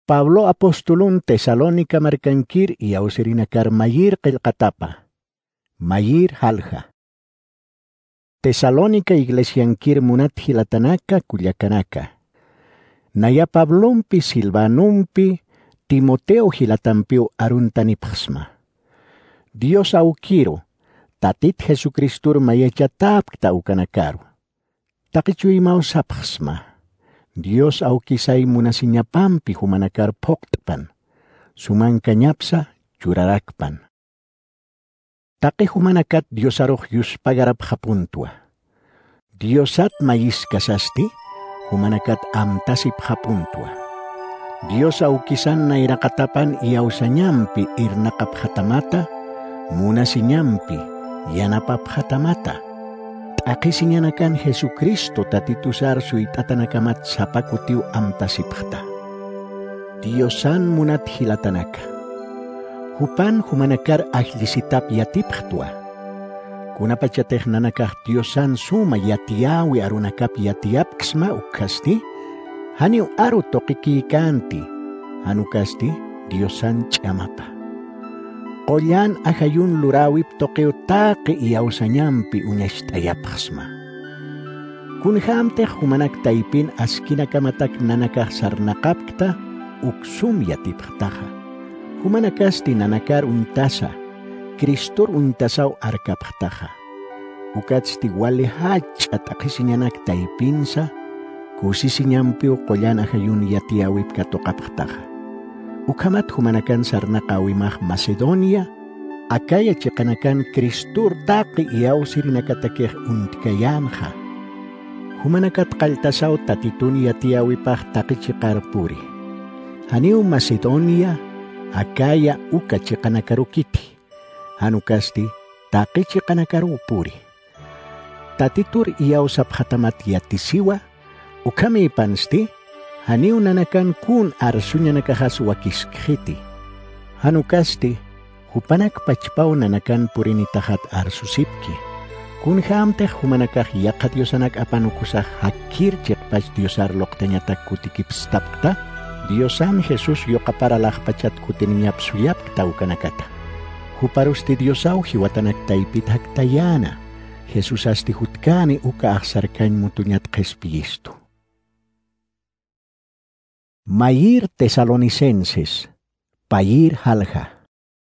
Pablo apostolun Tesalónica markankir yawsirinakar mayir qillqatapa. Mayir halja. Tesalónica iglesiankir munat hilatanaka kullakanaka. Naya Pablompi Silvanumpi Timoteo hilatampiu aruntanipasma. Dios aukiro, tatit Jesucristur mayachatapkta ukanakaru. Takichuimau sapasma. Dios aukisay munasinyapampi humanakar poktapan. Sumangkanyapsa churarakpan. Taki humanakat Dios aroh yus pagarap hapuntua. Diosat mayis kasasti, humanakat amtasip hapuntua. Dios aukisan na irakatapan iyausanyampi irnakap hatamata, munasinyampi yanapap hatamata. Akisinyanakan Jesucristo tatitusar suitatanakamat sapakutiu amtasipkhta. Diosan munat hilatanaka. Hupan humanakar ahlisitap yatipkhtua. Kunapachateh nanakah Diosan suma yatiawi arunakap yatiap ksma ukasti. Haniu aru tokiki kanti. Hanukasti Diosan chamapa. Qolyan ahayun lurawip tokeo taqi iyausanyampi unyashtayapasma. Kunhamteh humanak taipin askinakamatak nanakah sarnaqapkta uksum yatipqtaha. Humanakasti nanakar untasa, Kristur untasaw arkapqtaha. Ukatsti wali hachat akisinyanak taipinsa, kusisinyampiu qolyan ahayun yatiawip katoqapqtaha. Ukamat humanakan sarnaqawimah Macedonia, akaya chikanakan Kristur taqi iyaw sirinakatakeh untikayanha. Humanakat qaltasaw tatitun yatiyawipah taqi chikarpuri. Haniu Macedonia, akaya uka chikanakarukiti. Hanukasti taqi chikanakarupuri. Tatitur iyaw saphatamat yatisiwa, ukami pansti, haniu nanakan kun arsunya nakahas wakiskhiti. Hanukasti, hupanak pachpaw nanakan purini tahat arsusipki. Kun hamteh humanakah yakat Diosanak apanukusah hakir chekpach Diosar loktanyatak kutikipstapkta, Diosan Jesus yokaparalak pachat kutininyap suyap taukanakata. Huparusti Diosaw hiwatanak taipit haktayana, Jesus asti hutkani uka aksarkan mutunyat kespiyistu. Mayir Tesalonicenses, payir halja.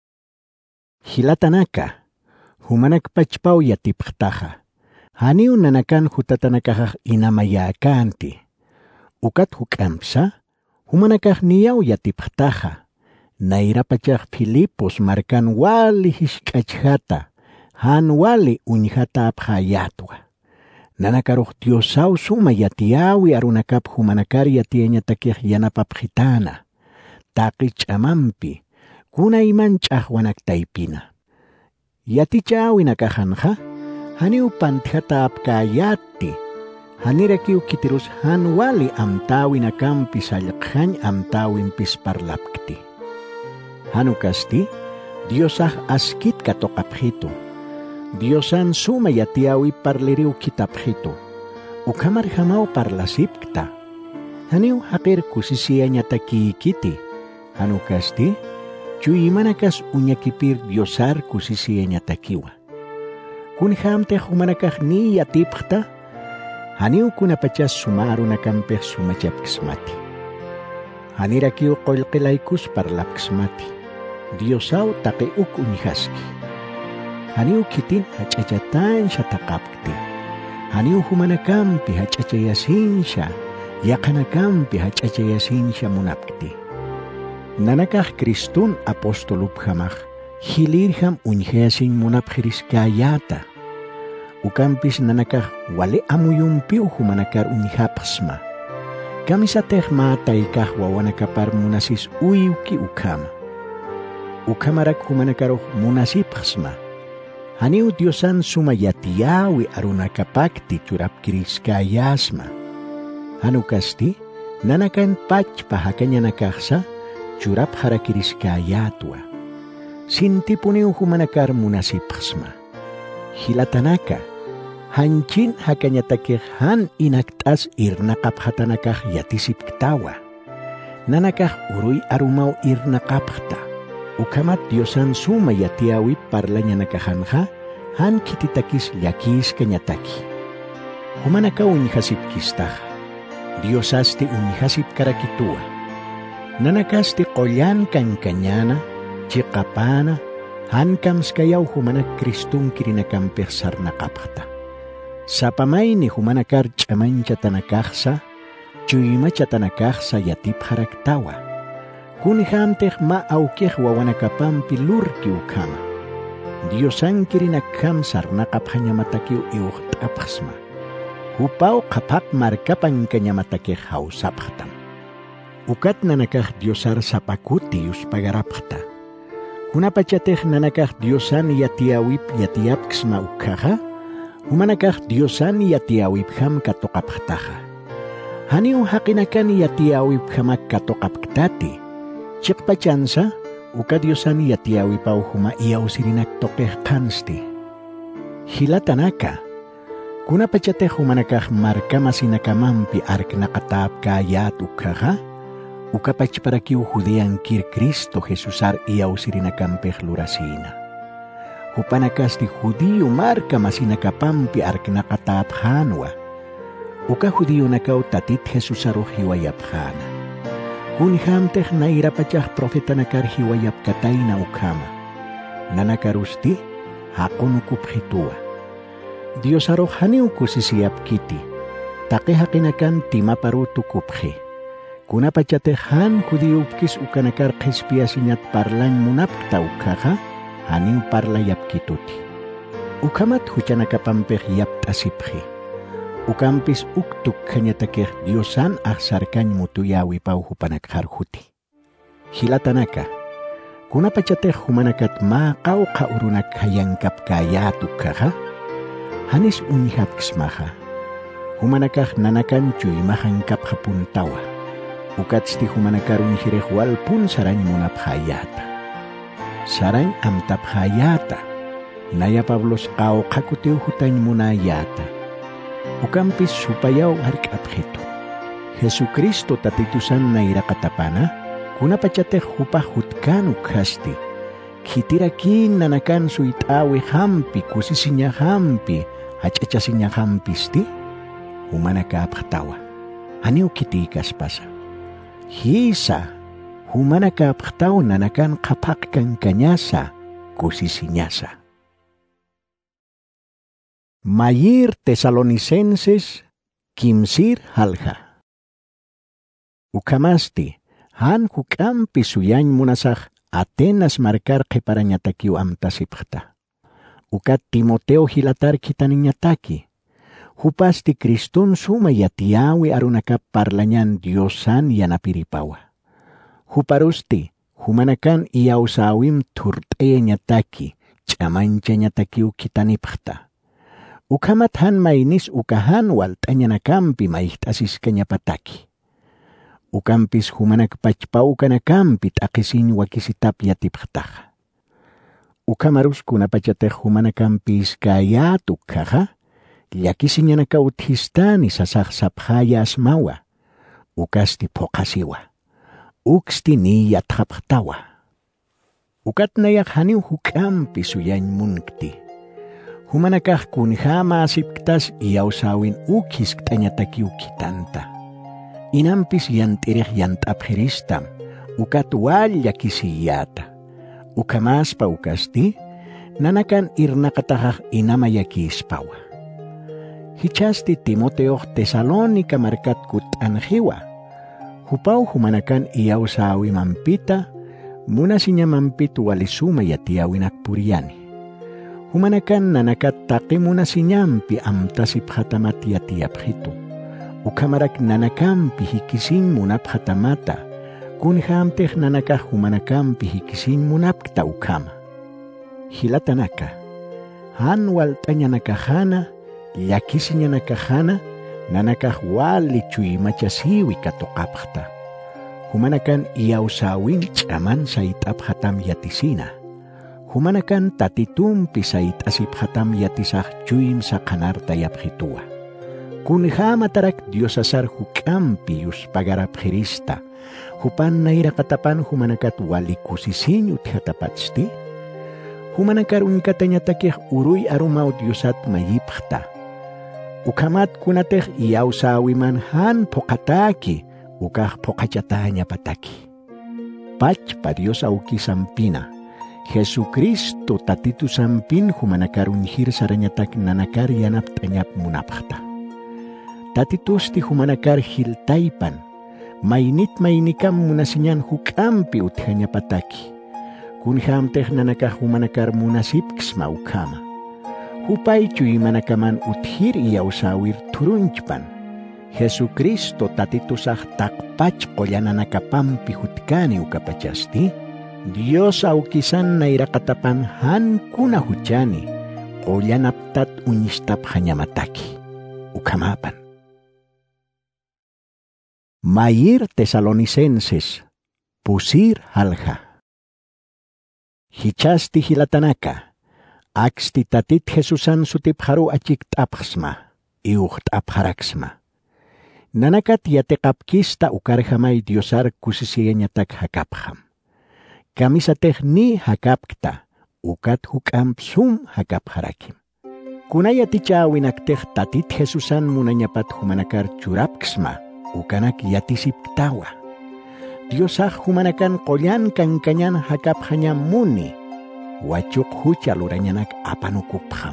Hilatanaka, humanak pachpaw yatipqtaha. Haniu nanakan hutatanakah inamayakanti. Ukat hukamsa, humanakah niyaw yatipqtaha. Nairapachah Filipos markan wali hishkachhata, han wali unyhata abhayatwa. Nanakaruh Diosaw suma yatiawi arunakap humanakar yatianya takih yanapapkhitana. Taqi chamampi, kuna iman chahwanak taipina. Yati chawi nakahanha, haniu panthata apkayati. Hanirakiu kitirus han wali amtawi nakampi salyakhan amtawin pisparlapkti. Hanukasti, Diosah askit katokapkhito. Diosan suma yatiawi parliriu kitapkhito. Ukamar hamau parlasipkta. Haniu hakir kusisiya takikiti. Hanukasti, chuyimanakas unyakipir Diosar kusisiya takiwa. Kun hamte humanakah ni yatipkta, haniu kunapachas sumaru nakampeh sumachapkismati. Hanirakiu qoylqilaykus parlapkismati. Diosaw taqiuk unyahaski. Haniu kitin hachachatan siya takapkti. Haniu humanakampi hachachayasin siya. Yakanakampi hachachayasin siya munapkti. Nanakah Kristun apostolup hamah. Hilirham unyahasin munapkhiriskayata. Ukampis nanakah wali amuyumpiu humanakar unyahapsma. Kamisateh matay kahwawanakapar munasis uyuki ukama. Ukamarak humanakaroh munasipkhsma. Haniu Diosan suma yatiawi arunakapakti churapkiriskayasma. Hanukasti, nanakan pachpahakanya nakahsa, churap harakiriskayatwa. Sintipuniu humanakar munasipkhsma. Hilatanaka, hanchin hakanyatakih han inaktas irnakap hatanakah yatisipktawa. Nanakah uruy arumau irna kapta. Ukamat Diosan suma yatiawi parlanya nakahanja, han kititakis yakis kenyataki. Humanaka unihasip kistah. Diosasti unihasip karakitua. Nanakasti kolyan kanyana, cikapana, hankam skayaw humanak Kristong kirinakam persar nakapta. Sa pamay ni humanakar chaman chatanakaksa, chuyima chatanakaksa yatip haraktawa. Kunihamteh maaukeh wawanakapam pilurki ukama. Diosan kirinakam sarnakap hanyamatakiw iuht apasma. Hupau kapak markapan kanyamatakeh hausaphatam. Ukat nanakah diosar sapakutius pagarapta. Kunapachateh nanakah diosan yatiawip yatiapksma ukaha. Humanakah diosan yatiawip ham katokaptaha. Haniu hakinakan yatiawip hamak katokapktati. Cek pacansa, uka diosan yatiawi pau huma iyaw sirinak tokeh kansti. Hila tanaka, kuna pacate humanakah marka masinakamampi ark nakatap kayat ukaha, uka pachparakiu hudian kir Kristo Jesusar iyaw sirinakampeh lurasina. Hupanakas di hudiyo marka masinakapampi ark nakatap hanwa, uka hudiyo nakaw tatit Jesusaro hiwayap hana. Kunhamteh nairapachah profeta nakar hiwayap katay na ukama. Nanakarusti, hakunukup hitua. Diyos aroh haniuku sisiyap kiti. Takihakinakan timaparutu kuphe. Kunapachateh han kudiupkis ukanakar kispiasinyat parlan munapta ukaha, haniu parlayap kituti. Ukamat huchanakapampeh yap tasiphe. Ukampis uktuk kanyatakeh Diosan aksarkan mutuyawi pau hupanakharhuti. Hilatanaka, kunapachateh humanakat makau kaurunak hayangkap kayatukaha, hanis unihap kismaha. Humanakah nanakan cuy mahangkap hapuntawa. Ukatsti humanakarun hireh walpun sarang munap hayata. Sarang amtap hayata. Naya Pablos kau kakuteu hutany munayata. Ukampis supayaw harik abheto. Jesucristo tatitusan na irakatapana, kunapachateh hupahutkan ukhasti. Kitirakin nanakan suitawe hampi, kusisinya hampi, hachachasinya hampisti, humanaka abhatawa. Aniu kitikas pasa. Hisa, humanaka abhataw nanakan kapakkan kanyasa, kusisinyasa. Mayir Tesalonicenses kimsir halha. Ukamasti, han hukampi suyan munasah Atenas markar keparanyatakiu amtasipkhta. Ukat Timoteo hilatar kitaninyataki. Hupasti Kristun suma yatiawi arunakap parlanyan Diosan yanapiripawa. Huparusti, humanakan iyausawim turteye nyataki, chamancha nyatakiu kitanipkhta. Ukamat han mainis ukahan waltanya nakampi maihtasis kanya pataki. Ukampis humanak pachpau kanakampi takisin wakisitap yatiphtah. Ukamarus kunapachateh humanakampis kayat ukaha, yakisinya nakauthistani sasaksapkhaya asmawa. Ukasti pokasiwa. Uksti niyatkhapkhtawa. Ukat nayak haniu hukampi suyan munkti. Humanakah kunhama asipktas iyausawin ukis ktanyataki ukitanta. Inampis yantirih yantapheristam, ukat walya kisiyata. Ukamaspa ukasti, nanakan irnakatahah inamayakispawa. Hichasti Timoteo Tesalonika markat kut anhiwa. Hupau humanakan iyausawi mampita, munasinya mampitu walisuma yatiawinak puriani. Humanakan nanakat takimuna sinyampi amtasip hatamat yatiap hitu. Ukamarak nanakampi hikisin munap hatamata. Kunhamteh nanakah humanakampi hikisin munap kita ukama. Hilatanaka. Han waltanya nakahana, yakisinya nakahana, nanakah wali cuy machasiwi katokapkhta. Humanakan iyausawin chaman saitap hatam yatisina. Humanakan tatitumpi sait asip hatam yatisah cuim sa kanar tayap hitua. Kunha matarak Dios asar hukampi yus pagarap Krista. Hupan naira katapan humanakat wali kusisinyo tihatapatsti. Humanakar unikatanya takih uruy arumaw Diosat mayipkta. Ukamat kunateh iyaw sa awiman han pokataki. Ukah pokacatanya pataki. Pach pa Dios auki sampina. Jesucristo tatitu sampin humanakar unhir saranyatak nanakar yanap tanyap munapkta. Tatitus ti humanakar hiltaipan, mainit mainikam munasinyan hukampi uthanya pataki. Kunham teh nanakah humanakar munasip ksma ukama. Hupay cuy manakaman uthir iya usawir turunjpan. Jesucristo tatitusah takpach kolyananakapampi hutkani ukapachasti. Dios aukisan nairakatapan han kuna hujani. Kolyanaptat unistap hanya mataki. Ukamapan. Mayir Tesalonicenses, pusir halja. Hichasti hilatanaka, aksti tatit Jesusan sutip haru acik tapsma, iuht aparaksma. Nanakat yatekapkista ukarhamay Diosar kusisiyanyatak hakapham. Kami sa tehni hakapkta, ukat hukam sum hakap harakim. Kunaya tichawin akteh tatit Jesusan munanyapat humanakar curapksma, ukanak yatisip tawa. Diosah humanakan kolyan kankanyan hakap hanya muni. Wacuk hucaluranyanak apanukupham.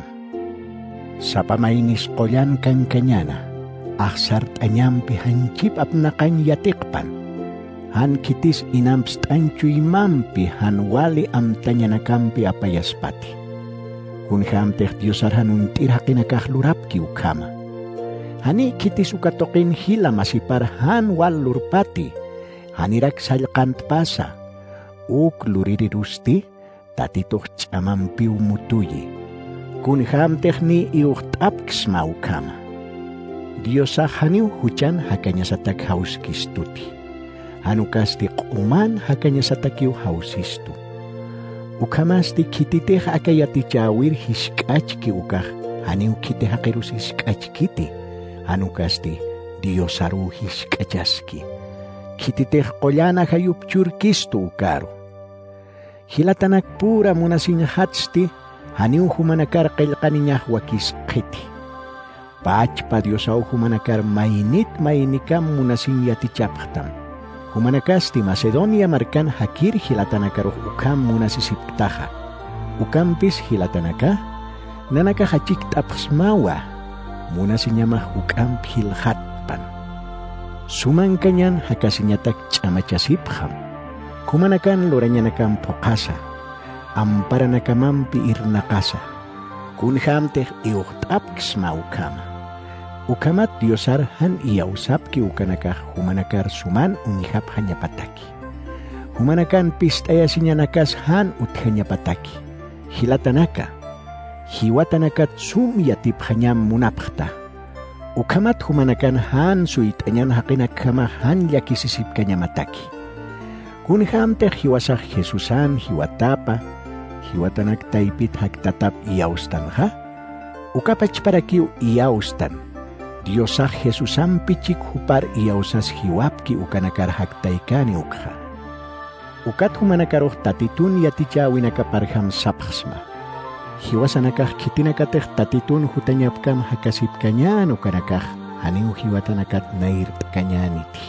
Sapamainis kolyan kankanyana. Aksart anyampi hancip apnakan yatikpan. Han kitis inamst ancuy mampi han wali amtanya nakampi apayaspati. Kunham teh Diosar hanuntir hakinakahlurapki ukama. Hani kitis ukatokin hila masipar han wal lurpati. Hanirak salkant pasa. Uk luriri rusti tatitoh chamampi umutuyi. Kunham tehni iuhtapksma ukama. Diosah haniu hujan hakanya satak haus kistuti. Hanukasti kuman hakanya satakiu hausistu. Ukamasti kititeh akayati cawir hiskachki ukah. Haniu kiteh hakirus hiskachkiti. Hanukasti Diosaru hiskachaski. Kititeh kolyana hayup curkistu ukaru. Hilatanak pura munasinya hatsti. Haniu humanakar kailkaninyah wakis kiti. Pach pa Diosaw humanakar mainit mainikam munasin yati chapkhtam. Humanakasti Macedonia markan hakir hilatanakaruh ukam munasisiptaha. Ukampis hilatanaka, nanaka hachik tapsmawa, munasinyamah ukam hilhatpan. Sumangkanyan hakasinyatak chamachasipham. Kumanakan loranyanakam pokasa, amparanakamanpi irnakasa. Kunhamteh iuhtapksma ukama. Ukamat Diosar han iya usapki ukanakah humanakar suman unihap hanya pataki. Humanakan pistayasinya nakas han uthanya pataki. Hilatanaka. Hiwatanakat sum yatip hanya munapkta. Ukamat humanakan han suitanyan hakinakama han yakisisip kanya mataki. Kunhamteh hiwasah Jesusan hiwatapa. Hiwatanak taipit haktatap iyaustan ha. Ukapach parakiu iyaustan. Diosah Jesusan pichik hupar iyausas hiwapki ukanakar haktaikani ukha. Ukat humanakaroh tatitun yaticha winakaparham saphasma. Hiwasanakah kitinakateh tatitun hutanyapkam hakasip kanyan ukanakah haniu hiwatanakat nairt kanyaniti.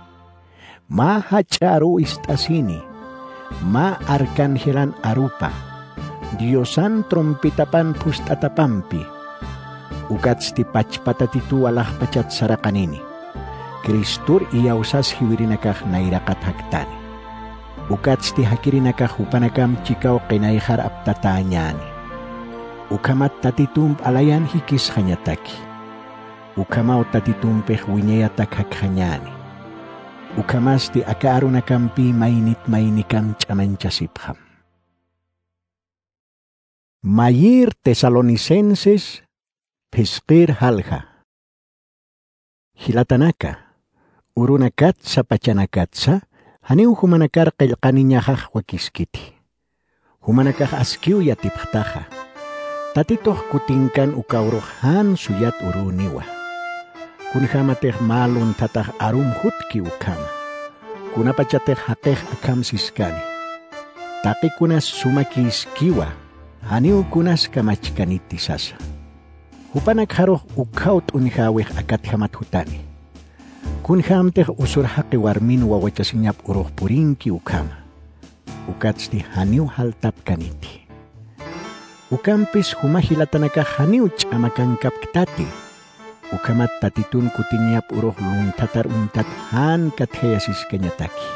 Ma hacharu istasini, ma arkanhelan arupa, Diosan trompitapan pustatapampi. Ukat stipach patatitu walah pacat sarakanini. Kristur iya usas hiwirinakah nairakat haktani. Ukat sti hakirinakah upanakam cikau kenaihar aptatanyani. Ukamat tatitump alayan hikis hanyataki. Ukamau tatitumpeh winyayatak hakhanyani. Ukamasti akaarunakampi mainit mainikam chamancasipham. Mayir Tesalonicenses Piskir halja. Hilatanaka, urunakat sa pachanakat sa, haniu humanakar kailkaninyahah wakiskiti. Humanakah askiu yatiphtaha. Tatitoh kutingkan ukaurohan suyat uruniwa. kunhamateh malun tatah arum hutki ukama. Kunapachateh hateh akam siskani. Taki kunas sumakis kiwa, haniu kunas kamachkaniti sasa. Hupanak haroh ukaut unhaweh akat hamat hutani. Kunhamteh usur haki warmin wawachasinyap uroh purinki ukama. Ukatsti haniu haltap kaniti. Ukampis humahilatanaka haniu chamakan kapktati. Ukamat tatitun kutinyap uroh luntatar untat han katheyasis kanyataki.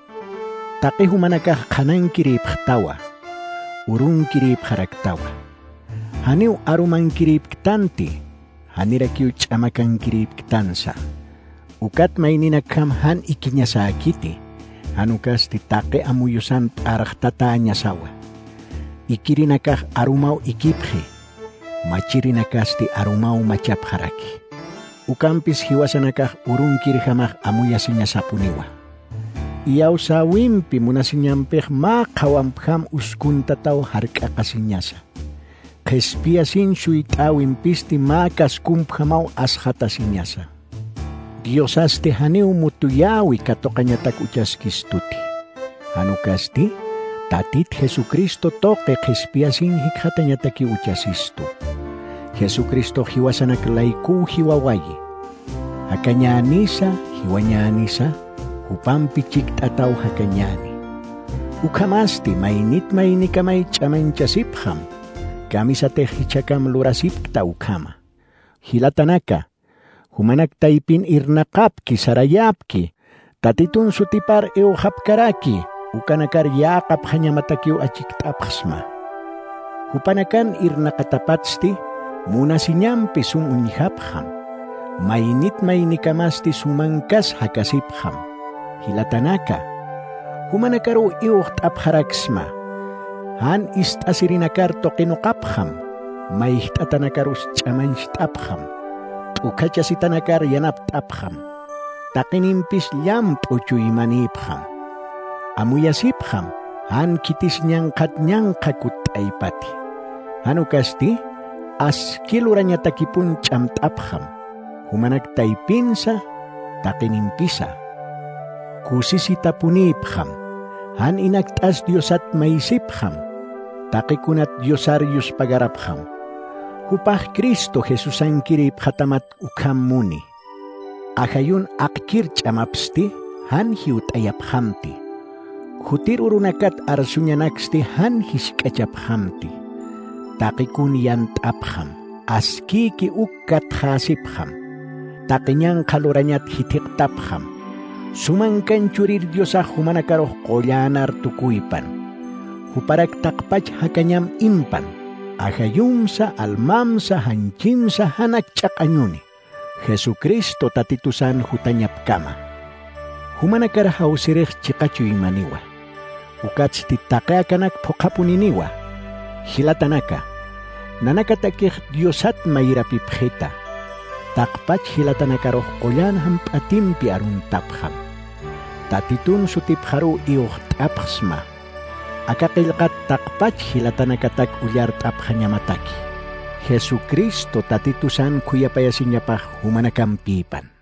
Taki humanaka kanan kirip htawa. Urung kirip haraktawa. Haniu aruman kirip ktanti. Hanirakiu chamakan kirip ktansa. Ukat maininakam han ikinya sakiti. Hanukas titake amuyusan arah tatanya sawa. Ikirinakah arumau ikiphe. Machirinakas ti arumau macap haraki. Ukampis hiwasanakah urung kirihamah amuyasinya sapuniwa. Iyaw sa wimpi munasinyampeh makawampham uskun tataw harka kasinyasa. Kespiasin suita wimpisti makas kumphamaw ashatasinyasa. Diosasti haniu mutuyawi katokanyatak ujas kistuti. Hanukasti tatit Jesucristo toke kespiasin hikhatanyataki ujasistu. Jesucristo hiwasanak laiku hiwawayi. Hakanyanisa hiwanyanisa hupampicik atau hakanyani. Ukamasti mainit kamay chamainchasipham. Kami sa tehichakam lurasipta ukama. Hilatanaka. Humanak taipin irnakapki sarayapki. Tatitun sutipar hapkaraki. Ukanakar yakap hanya matakiu achiktapsma. Hupanakan irnakatapatsti. Muna sinyampi sumunyihapham. Mainit kamasti sumangkas hakasipham. Hilatanaka. Humanakaru iuhtaparaksma. Han istasirinakar tokinukapkham. Maihtatanakarus chamanshtapham. Ukachasitanakar yanaptapham. Takinimpis lamp uchuimanipkham. Amuyasipham. Han kitis nyangkat kakutaipati. Hanukasti askiluranya takipun chamtapham. Humanak taipinsa takinimpisa. Kusisita punipham. Han inaktas diosat maisipham. Takikunat diosarius pagarapham. Hupah Kristo Jesusan kirip hatamat ukam muni. Akayun akir chamapsti han hiut ayaphamti. Hutir urunakat arsunyanaksti han hiskachaphamti. Takikun yantapham. Askiki ukat hasipham. Takinyang kaluranyat hitiktapham. Sumangkan curir diosa humanakaroh kolyanar tukuipan. Huparak takpach hakanyam impan. Ahayumsa almamsa hancimsa hanak cakanyuni. Jesucristo tatitusan hutanyap kama. Humanakar hausireh cikacu imaniwa. Ukats titakaakanak pokapuniniwa. Hilatanaka. Nanakatakih diosat mairapipkheta. Takpach hilatanakaroh kolyan hampatimpi arun tapham. Tatitun sutipharu iuhtapsma. Akakilkat takpach hilatanakatak uyar taphanyamataki. Jesucristo tatitusan kuyapayasinyapah humanakampipan.